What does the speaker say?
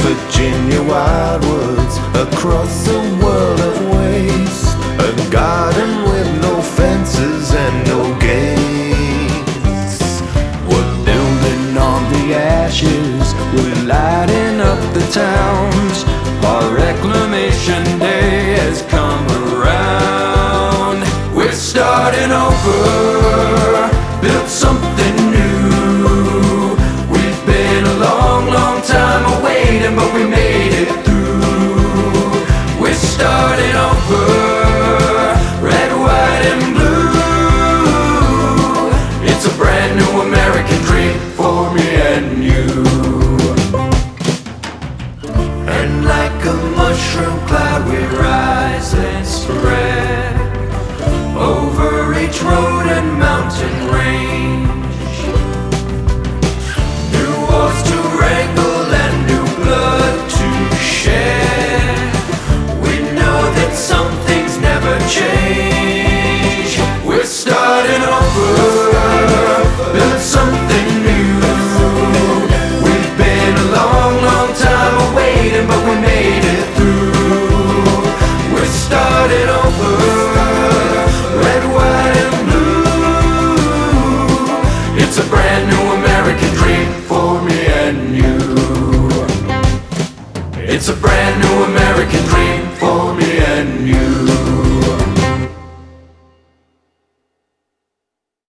Virginia wildwoods, across a world of waste, a garden with no fences and no gates. We're building on the ashes, we're lighting up the towns. Our reclamation day has come around. We're starting over, built something new. We've been a long, long time awaiting, but we made it through. We're starting over, red, white, and blue. It's a brand new American dream for me and you. And like a mushroom cloud we rise and spread over each road and mountain range. New wars to wrangle and new blood to shed. We know that some things never change. We're starting over, build something new. We've been a long, long time awaiting, but we made it through. We're starting over, red, white, and blue. It's a brand new American dream for me and you. It's a brand new American dream